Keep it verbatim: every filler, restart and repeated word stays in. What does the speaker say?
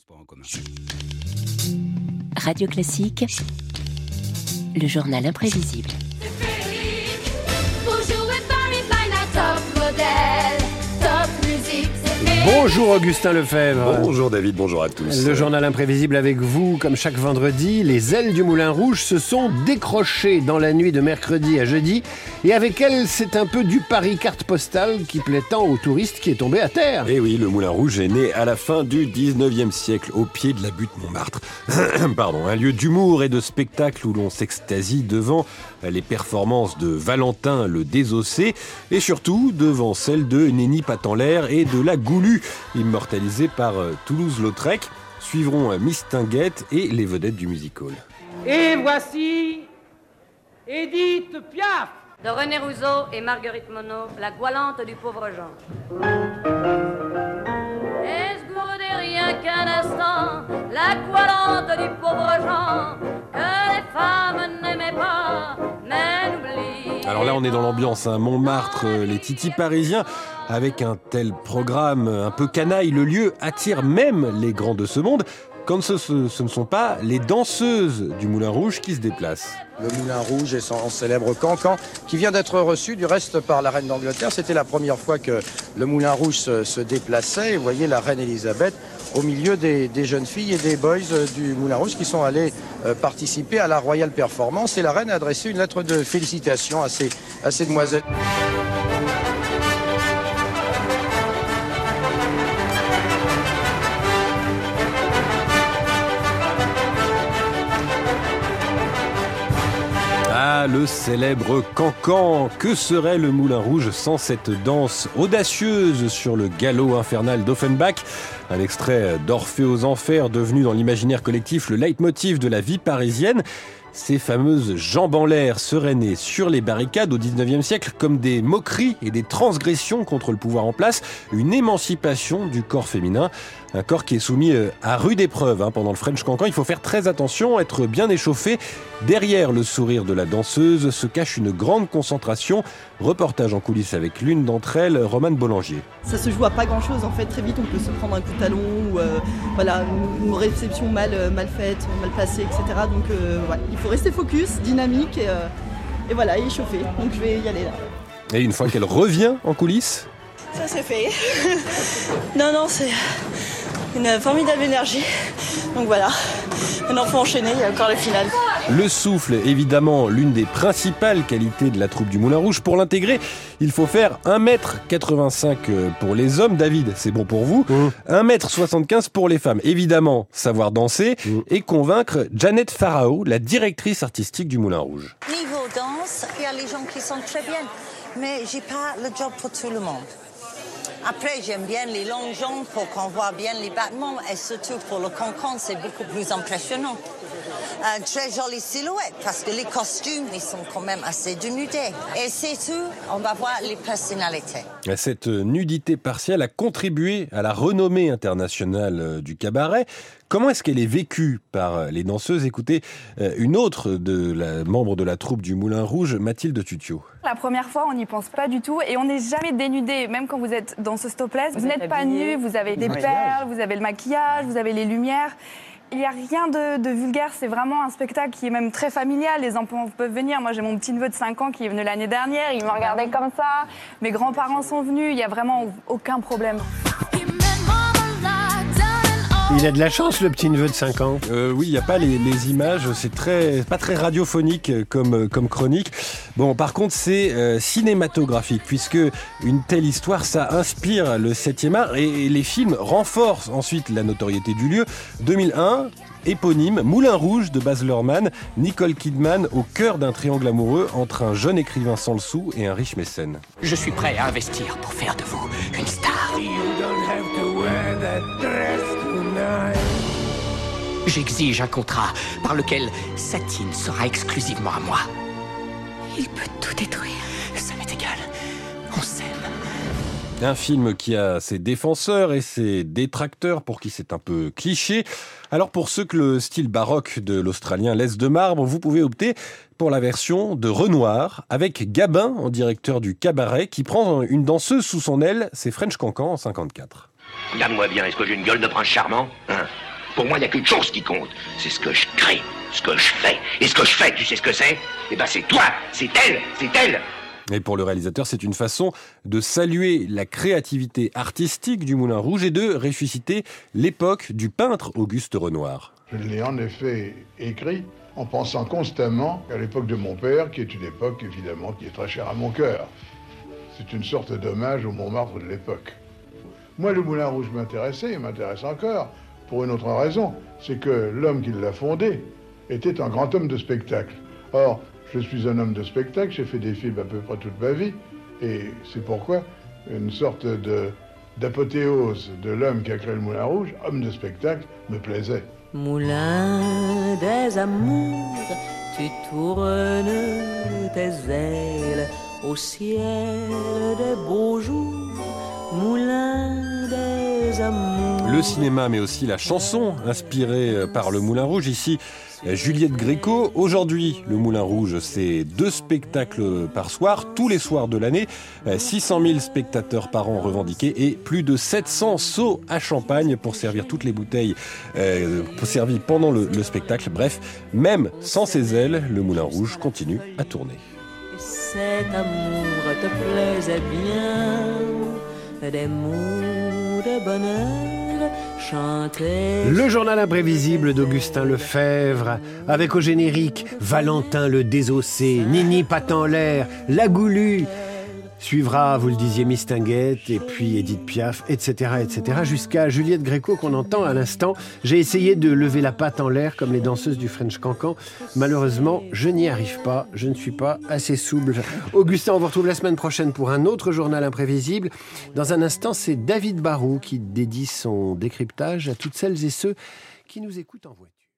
transports en commun. Radio Classique, le journal imprévisible. Bonjour Augustin Lefebvre. Bonjour David, bonjour à tous. Le journal imprévisible avec vous, comme chaque vendredi, les ailes du Moulin Rouge se sont décrochées dans la nuit de mercredi à jeudi. Et avec elles, c'est un peu du Paris carte postale qui plaît tant aux touristes qui est tombé à terre. Et oui, le Moulin Rouge est né à la fin du dix-neuvième siècle, au pied de la butte Montmartre. Pardon, un lieu d'humour et de spectacle où l'on s'extasie devant les performances de Valentin le Désossé et surtout devant celles de Nenni Patent-l'Air et de la Goulue, immortalisée par Toulouse-Lautrec. Suivront Miss Tinguette et les vedettes du music-hall. Et voici Édith Piaf de René Rousseau et Marguerite Monod, la goualante du pauvre Jean. Est-ce gourde rien qu'un instant, la goualante du pauvre Jean, que les femmes n'aimaient pas, mais n'oublient. Alors là, on est dans l'ambiance, hein. Montmartre, les titis parisiens. Avec un tel programme un peu canaille, le lieu attire même les grands de ce monde, quand ce, ce, ce ne sont pas les danseuses du Moulin Rouge qui se déplacent. Le Moulin Rouge et son célèbre cancan, qui vient d'être reçu du reste par la reine d'Angleterre. C'était la première fois que le Moulin Rouge se, se déplaçait. Et vous voyez la reine Elisabeth au milieu des, des jeunes filles et des boys du Moulin Rouge qui sont allés euh, participer à la Royal Performance. Et la reine a adressé une lettre de félicitations à ces, à ces demoiselles. Ah, le célèbre cancan. Que serait le Moulin Rouge sans cette danse audacieuse sur le galop infernal d'Offenbach? Un extrait d'Orphée aux Enfers devenu dans l'imaginaire collectif le leitmotiv de la vie parisienne. Ces fameuses jambes en l'air seraient nées sur les barricades au dix-neuvième siècle comme des moqueries et des transgressions contre le pouvoir en place, une émancipation du corps féminin, un corps qui est soumis à rude épreuve hein, pendant le French Cancan. Il faut faire très attention, être bien échauffé. Derrière le sourire de la danseuse se cache une grande concentration. Reportage en coulisses avec l'une d'entre elles, Romane Bollangier. Ça se joue à pas grand chose en fait, très vite on peut se prendre un coup de talon ou euh, voilà, une, une réception mal, mal faite, mal placée, et cetera. Donc euh, ouais, il faut rester focus, dynamique et, euh, et voilà, et échauffé. Donc je vais y aller là. Et une fois qu'elle revient en coulisses, ça c'est fait. non, non, c'est une formidable énergie. Donc voilà, maintenant il faut enchaîner, il y a encore la finale. Le souffle, évidemment, l'une des principales qualités de la troupe du Moulin Rouge. Pour l'intégrer, il faut faire un mètre quatre-vingt-cinq pour les hommes. David, c'est bon pour vous. Mmh. un mètre soixante-quinze pour les femmes. Évidemment, savoir danser mmh. et convaincre Janet Farao, la directrice artistique du Moulin Rouge. Niveau danse, il y a les gens qui sont très bien, mais j'ai pas le job pour tout le monde. Après, j'aime bien les longues jambes pour qu'on voit bien les battements et surtout pour le cancan, c'est beaucoup plus impressionnant. Euh, très jolie silhouette parce que les costumes, ils sont quand même assez dénudés. Et c'est tout, on va voir les personnalités. Cette nudité partielle a contribué à la renommée internationale du cabaret. Comment est-ce qu'elle est vécue par les danseuses? Écoutez, une autre de la, membre de la troupe du Moulin Rouge, Mathilde Tutio. La première fois, on n'y pense pas du tout et on n'est jamais dénudé. Même quand vous êtes dans ce stop-less, vous, vous n'êtes pas nu, vous avez des perles, vous avez le maquillage, vous avez les lumières. Il n'y a rien de, de vulgaire, c'est vraiment un spectacle qui est même très familial. Les enfants peuvent venir. Moi, j'ai mon petit-neveu de cinq ans qui est venu l'année dernière. Il me regardait comme ça. Mes grands-parents sont venus. Il n'y a vraiment aucun problème. Il a de la chance, le petit-neveu de cinq ans. Euh, oui, il n'y a pas les, les images, c'est très, pas très radiophonique comme, comme chronique. Bon, par contre, c'est euh, cinématographique, puisque une telle histoire, ça inspire le septième art et, et les films renforcent ensuite la notoriété du lieu. deux mille un, éponyme, Moulin Rouge de Baz Luhrmann, Nicole Kidman au cœur d'un triangle amoureux entre un jeune écrivain sans le sou et un riche mécène. Je suis prêt à investir pour faire de vous une star. J'exige un contrat par lequel Satine sera exclusivement à moi. Il peut tout détruire. Ça m'est égal. On s'aime. Un film qui a ses défenseurs et ses détracteurs, pour qui c'est un peu cliché. Alors pour ceux que le style baroque de l'Australien laisse de marbre, vous pouvez opter pour la version de Renoir, avec Gabin en directeur du cabaret, qui prend une danseuse sous son aile, c'est French Cancan en cinquante-quatre. Regarde-moi bien, est-ce que j'ai une gueule de prince charmant, hein? Pour moi, il n'y a qu'une chose qui compte. C'est ce que je crée, ce que je fais. Et ce que je fais, tu sais ce que c'est? Eh ben, c'est toi, c'est elle, c'est elle. Et pour le réalisateur, c'est une façon de saluer la créativité artistique du Moulin Rouge et de ressusciter l'époque du peintre Auguste Renoir. Je l'ai en effet écrit en pensant constamment à l'époque de mon père, qui est une époque évidemment qui est très chère à mon cœur. C'est une sorte d'hommage au Montmartre de l'époque. Moi, le Moulin Rouge m'intéressait et m'intéresse encore pour une autre raison, c'est que l'homme qui l'a fondé était un grand homme de spectacle. Or, je suis un homme de spectacle, j'ai fait des films à peu près toute ma vie, et c'est pourquoi une sorte de, d'apothéose de l'homme qui a créé le Moulin Rouge, homme de spectacle, me plaisait. Moulin des amours, tu tournes tes ailes au ciel des beaux jours, Moulin des amours. Le cinéma, mais aussi la chanson inspirée par le Moulin Rouge. Ici, Juliette Gréco. Aujourd'hui, le Moulin Rouge, c'est deux spectacles par soir, tous les soirs de l'année. six cent mille spectateurs par an revendiqués et plus de sept cents seaux à champagne pour servir toutes les bouteilles euh, servies pendant le, le spectacle. Bref, même sans ses ailes, le Moulin Rouge continue à tourner. Cet amour te plaisait bien, des mots de bonheur chantés. Le journal imprévisible d'Augustin Lefebvre, avec au générique Valentin le désossé, Nini patte en l'air, La Goulue. Suivra, vous le disiez, Mistinguett, et puis Édith Piaf, et cetera, et cetera, jusqu'à Juliette Gréco qu'on entend à l'instant. J'ai essayé de lever la patte en l'air comme les danseuses du French Cancan. Malheureusement, je n'y arrive pas. Je ne suis pas assez souple. Augustin, on vous retrouve la semaine prochaine pour un autre journal imprévisible. Dans un instant, c'est David Barrault qui dédie son décryptage à toutes celles et ceux qui nous écoutent en voiture.